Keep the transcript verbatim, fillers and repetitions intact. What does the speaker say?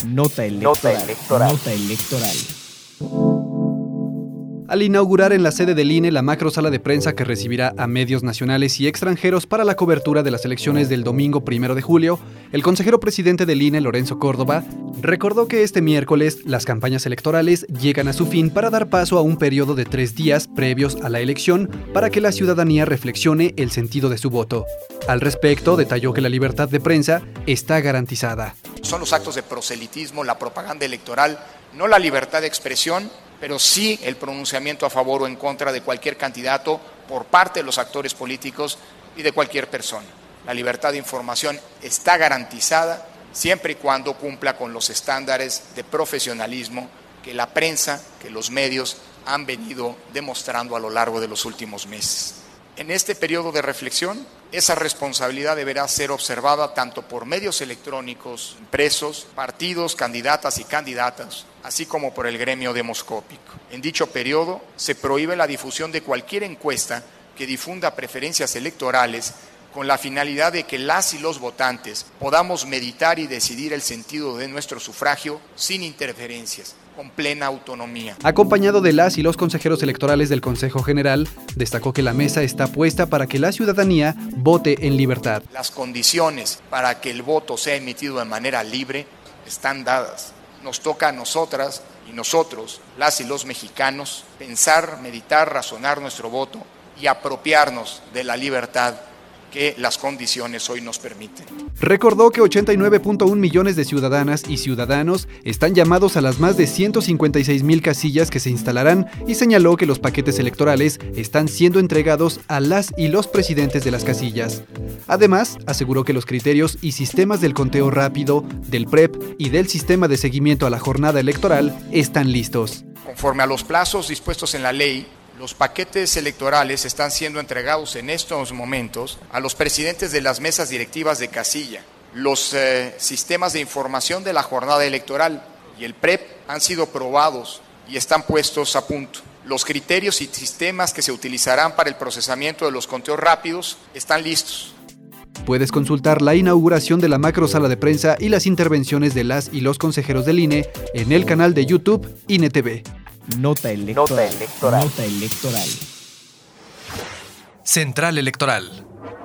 Nota electoral. Nota electoral. Nota electoral. Al inaugurar en la sede del I N E la macro sala de prensa que recibirá a medios nacionales y extranjeros para la cobertura de las elecciones del domingo primero de julio, el consejero presidente del I N E, Lorenzo Córdoba, recordó que este miércoles las campañas electorales llegan a su fin para dar paso a un periodo de tres días previos a la elección para que la ciudadanía reflexione el sentido de su voto. Al respecto, detalló que la libertad de prensa está garantizada. Son los actos de proselitismo, la propaganda electoral, no la libertad de expresión, pero sí el pronunciamiento a favor o en contra de cualquier candidato por parte de los actores políticos y de cualquier persona. La libertad de información está garantizada siempre y cuando cumpla con los estándares de profesionalismo que la prensa, que los medios han venido demostrando a lo largo de los últimos meses. En este periodo de reflexión, esa responsabilidad deberá ser observada tanto por medios electrónicos, impresos, partidos, candidatas y candidatas, así como por el gremio demoscópico. En dicho periodo, se prohíbe la difusión de cualquier encuesta que difunda preferencias electorales con la finalidad de que las y los votantes podamos meditar y decidir el sentido de nuestro sufragio sin interferencias, con plena autonomía. Acompañado de las y los consejeros electorales del Consejo General, destacó que la mesa está puesta para que la ciudadanía vote en libertad. Las condiciones para que el voto sea emitido de manera libre están dadas. Nos toca a nosotras y nosotros, las y los mexicanos, pensar, meditar, razonar nuestro voto y apropiarnos de la libertad que las condiciones hoy nos permiten. Recordó que ochenta y nueve punto uno millones de ciudadanas y ciudadanos están llamados a las más de ciento cincuenta y seis mil casillas que se instalarán y señaló que los paquetes electorales están siendo entregados a las y los presidentes de las casillas. Además, aseguró que los criterios y sistemas del conteo rápido, del P R E P y del sistema de seguimiento a la jornada electoral están listos. Conforme a los plazos dispuestos en la ley, los paquetes electorales están siendo entregados en estos momentos a los presidentes de las mesas directivas de casilla. Los eh, sistemas de información de la jornada electoral y el P R E P han sido probados y están puestos a punto. Los criterios y sistemas que se utilizarán para el procesamiento de los conteos rápidos están listos. Puedes consultar la inauguración de la macro sala de prensa y las intervenciones de las y los consejeros del I N E en el canal de YouTube I N E T V. Nota electoral. Nota electoral. Nota electoral. Central Electoral.